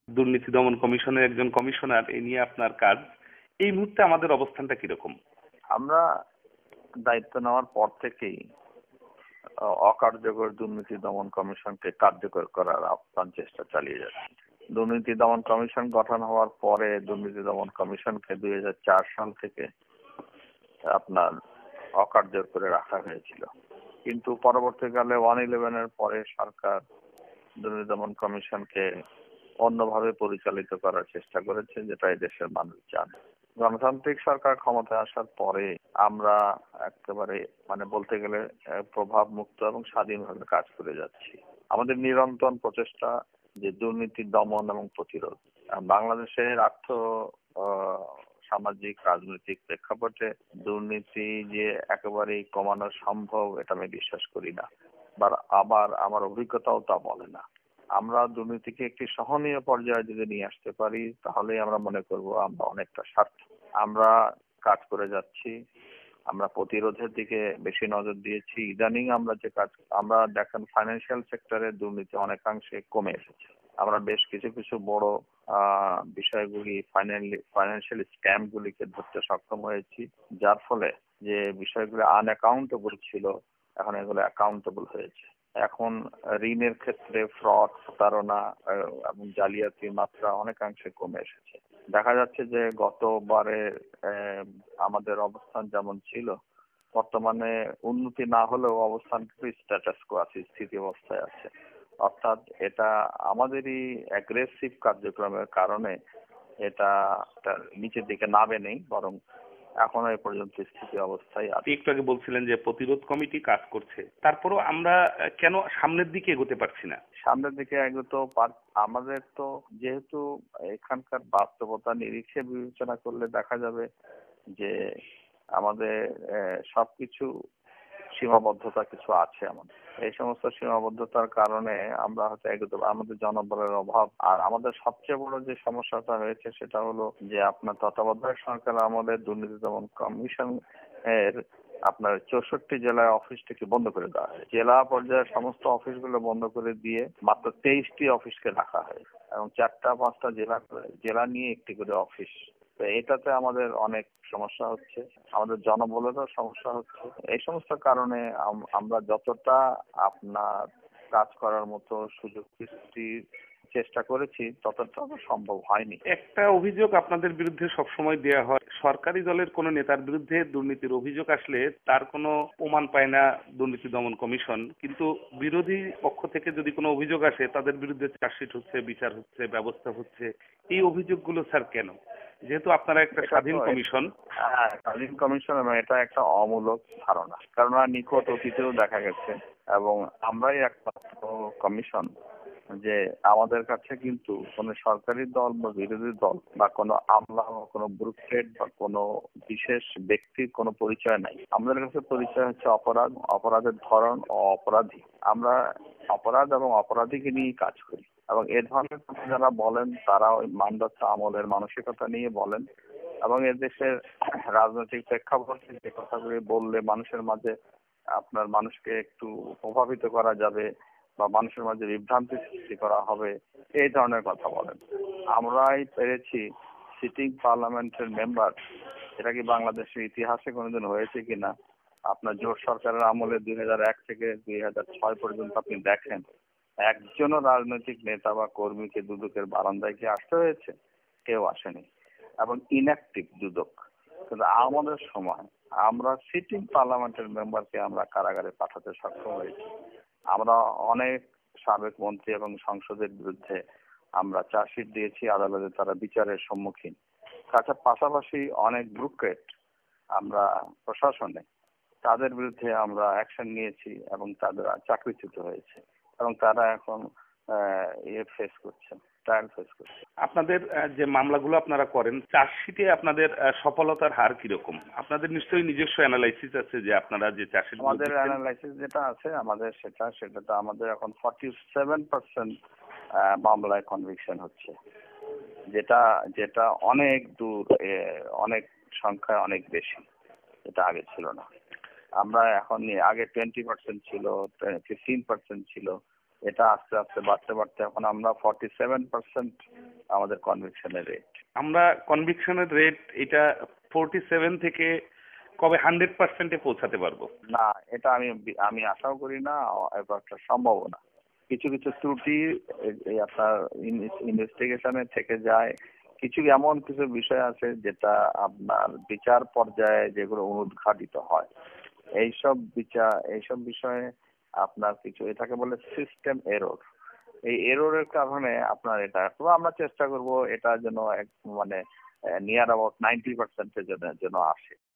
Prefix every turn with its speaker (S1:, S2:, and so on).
S1: দুর্নীতি দমন কমিশনের একজন কমিশনার, এ নিয়ে আপনার কাজ। এই মুহূর্তে আমাদের অবস্থানটা কিরকম?
S2: আমরা দায়িত্ব নেওয়ার পর থেকেই অকার্যকর দুর্নীতি দমন কমিশনকে কার্যকর করার আপ্রাণ চেষ্টা চালিয়ে যাচ্ছি। দুর্নীতি দমন কমিশন গঠন হওয়ার পরে দুর্নীতি দমন কমিশনকে 2004 সাল থেকে আপনার অকার্যকর করে রাখা হয়েছিল, কিন্তু পরবর্তীকালে 111-এর পরে সরকার দুর্নীতি দমন কমিশনকে অন্যভাবে পরিচালিত করার চেষ্টা করেছে, যেটা এই দেশের মানুষ জানে। গণতান্ত্রিক সরকার ক্ষমতায় আসার পরে আমরা একেবারে বলতে গেলে প্রভাব মুক্ত এবং স্বাধীনভাবে কাজ করে যাচ্ছি। আমাদের নিরন্তর প্রচেষ্টা যে দুর্নীতি দমন এবং প্রতিরোধ। বাংলাদেশের সামাজিক রাজনৈতিক প্রেক্ষাপটে দুর্নীতি যে একেবারেই কমানো সম্ভব এটা আমি বিশ্বাস করি না, আবার আমার অভিজ্ঞতাও তা বলে না। আমরা দুর্নীতিকে একটি সহনীয় পর্যায়ে যদি নিয়ে আসতে পারি তাহলে আমরা মনে করব আমরা অনেকটা সার্থক। আমরা কাজ করে যাচ্ছি, আমরা প্রতিরোধের দিকে বেশি নজর দিয়েছি। ইদানিং আমরা দেখেন ফাইন্যান্সিয়াল সেক্টরে দুর্নীতি অনেকাংশে কমে এসেছে। আমরা বেশ কিছু বড় বিষয়গুলি ফাইন্যান্সিয়াল স্ক্যাম গুলিকে ধরতে সক্ষম হয়েছি, যার ফলে যে বিষয়গুলো আনঅ্যাকাউন্টেবল ছিল এখন এগুলো অ্যাকাউন্টেবল হয়েছে। এখন ঋণের ক্ষেত্রে ফ্রড, প্রতারণা এবং জালিয়াতির মাত্রা অনেকাংশে কমে এসেছে। দেখা যাচ্ছে যে গতবারে আমাদের অবস্থান যেমন ছিল, বর্তমানে উন্নতি না হলেও অবস্থান স্ট্যাটাস কো আছে, স্থিতি অবস্থায় আছে। অর্থাৎ এটা আমাদেরই অ্যাগ্রেসিভ কার্যক্রমের কারণে এটা নিচের দিকে নামে নেই, বরং এখনো এ পর্যন্ত স্থিতি অবস্থায় আছে।
S1: একটু আগে বলছিলেন যে প্রতিরোধ কমিটি কাজ করছে, তারপরও আমরা কেন সামনের দিকে এগোতে পারছি না?
S2: সামনের দিকে আমাদের তো যেহেতু এখানকার বাস্তবতা নিরীক্ষে বিবেচনা করলে দেখা যাবে যে আমাদের সবকিছু সীমাবদ্ধতা কিছু আছে। আমাদের এই সমস্ত সীমাবদ্ধতার কারণে আমরা হয়তো এগোতে আমাদের জনবলের অভাব। আর আমাদের সবচেয়ে বড় যে সমস্যাটা হয়েছে সেটা হলো যে আপনার তত্ত্বাবধায়ক সরকার আমাদের দুর্নীতি দমন কমিশন এর আপনার 64 জেলায় অফিসটিকে বন্ধ করে দেওয়া হয়। জেলা পর্যায়ের সমস্ত অফিসগুলো বন্ধ করে দিয়ে মাত্র 23টি অফিসকে রাখা হয় এবং 4-5টা জেলা নিয়ে একটি করে অফিস। তো এটাতে আমাদের অনেক সমস্যা হচ্ছে, আমাদের জনবলেরও সমস্যা হচ্ছে। এই সমস্ত কারণে আমরা যতটা আপনার কাজ করার মতো সুযোগ সৃষ্টির চেষ্টা করেছি ততটা সম্ভব হয়নি।
S1: একটা অভিযোগ আপনাদের বিরুদ্ধে সবসময় দেয়া হয়, সরকারি দলের কোন নেতার বিরুদ্ধে দুর্নীতির অভিযোগ আসলে তার কোনো প্রমাণ পায় না দুর্নীতি দমন কমিশন, কিন্তু বিরোধী পক্ষ থেকে যদি কোনো অভিযোগ আসে তাদের বিরুদ্ধে চার্জশিট হচ্ছে, বিচার হচ্ছে, ব্যবস্থা হচ্ছে। এই অভিযোগগুলো স্যার কেন? যেহেতু আপনারা একটা স্বাধীন কমিশন।
S2: হ্যাঁ, স্বাধীন কমিশন, এটা একটা অমূলক ধারণা। কারণ নিকট অতীতেও দেখা গেছে এবং আমরাই একমাত্র কমিশন যে আমাদের কাছে কিন্তু কোন সরকারি দল বা বিরোধী দল বা কোনো আমলা বা কোনো ব্যুরোক্রেট বা কোনো বিশেষ ব্যক্তির কোনো পরিচয় নাই। আমাদের কাছে পরিচয় হচ্ছে অপরাধ, অপরাধের ধরন ও অপরাধী। আমরা অপরাধ এবং অপরাধীকে নিয়ে কাজ করি এবং এ ধরনের কথা যারা বলেন তারা ওই মানদত্ত আমলের মানসিকতা নিয়ে বলেন এবং এদেশের রাজনৈতিক প্রেক্ষাপটে যে কথাগুলি বললে মানুষের মাঝে মানুষকে একটু প্রভাবিত করা যাবে বা মানুষের মাঝে বিভ্রান্তি সৃষ্টি করা হবে, এই ধরনের কথা বলেন। আমরাই পেরেছি সিটিং পার্লামেন্টের মেম্বার, এটা কি বাংলাদেশের ইতিহাসে কোনোদিন হয়েছে কিনা? আপনার জোট সরকারের আমলে 2001 থেকে 2006 পর্যন্ত আপনি দেখেন একজনও রাজনৈতিক নেতা বা কর্মীকে দুদকের বারান্দায় কি আসতে হয়েছে? কেউ আসেনি এবং ইনঅ্যাক্টিভ দুদক। কিন্তু আমাদের সময় আমরা সিটিং পার্লামেন্টের মেম্বারকে আমরা কারাগারে পাঠাতে সক্ষম হয়েছি। আমরা অনেক সাবেক মন্ত্রী এবং সংসদের বিরুদ্ধে আমরা চার্জশিট দিয়েছি, আদালতে তারা বিচারের সম্মুখীন। পাশাপাশি অনেক ব্যুরোক্রেট আমরা প্রশাসনে তাদের বিরুদ্ধে আমরা অ্যাকশন নিয়েছি এবং তাদের চাকরিচ্যুত হয়েছে এবং তারা এখন ফেস করছে, ট্রায়াল ফেস করছে।
S1: আপনাদের যে মামলাগুলো আপনারা করেন, চার্জশিটে আপনাদের সফলতার হার কিরকম? আপনাদের নিশ্চয়ই নিজস্ব অ্যানালাইসিস আছে যে আপনারা যে চার্জশিট।
S2: আমাদের অ্যানালাইসিস যেটা আছে আমাদের সেটাতে আমাদের এখন 47% মামলায় কনভিকশন হচ্ছে, যেটা অনেক দূর, অনেক সংখ্যায় অনেক বেশি, এটা আগে ছিল না। আমরা এখন আগে 20% ছিল, 15% ছিল, এটা আস্তে আস্তে বাড়তে বাড়তে এখন আমরা 47% আমাদের কনভিকশনের রেট।
S1: আমরা কনভিকশনের রেট এটা 47 থেকে কবে 100%-এ পৌঁছাতে পারবো?
S2: না, এটা আমি আশাও করি না, এটা একটা সম্ভাবনা। কিছু কিছু ত্রুটি এই আপনার ইনভেস্টিগেশনে থেকে যায়। কিছু এমন কিছু বিষয় আছে যেটা আপনার বিচার পর্যায়ে যেগুলো অনুদ্ঘাটিত হয়, এইসব বিষয়ে আপনার কিছু এটাকে বলে সিস্টেম এরর। এই এররের কারণে আপনার এটা, তো আমরা চেষ্টা করব এটা যেন মানে নিয়ার অ্যাবাউট 90% যেন আসে।